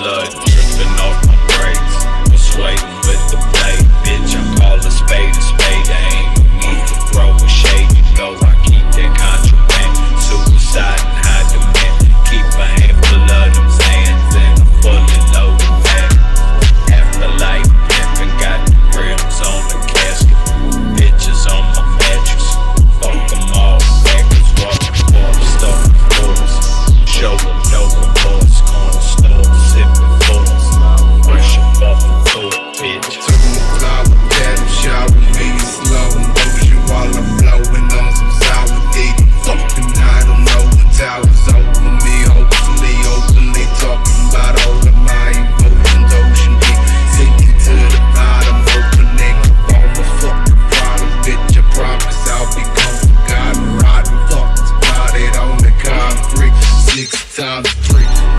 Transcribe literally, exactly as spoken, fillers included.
blood dripping off my braids. Persuading with the blade, bitch, I call a spade a spade. I ain't no need to throw a shade, you know I keep that contraband. Suicide and high demand, keep a handful of them sands and a fully loaded bag. Afterlife pimpin', got the rims on the casket, bitches on my mattress. Fuck them all backwards, walking for them, stuffing quarters. Show them no remorse, corner store, sipping force. Worship off the floor, bitch. Took my flower, got him shower me slow motion while I'm blowing on some sour dick. Fucking I don't know when towers over me. Hopefully, openly talking about all of my emotions. Ocean deep, sinking to the bottom, opening up all my fucking problems. Bitch, I promise I'll become forgotten. Rotten fuckers spotted on the concrete. Six times three.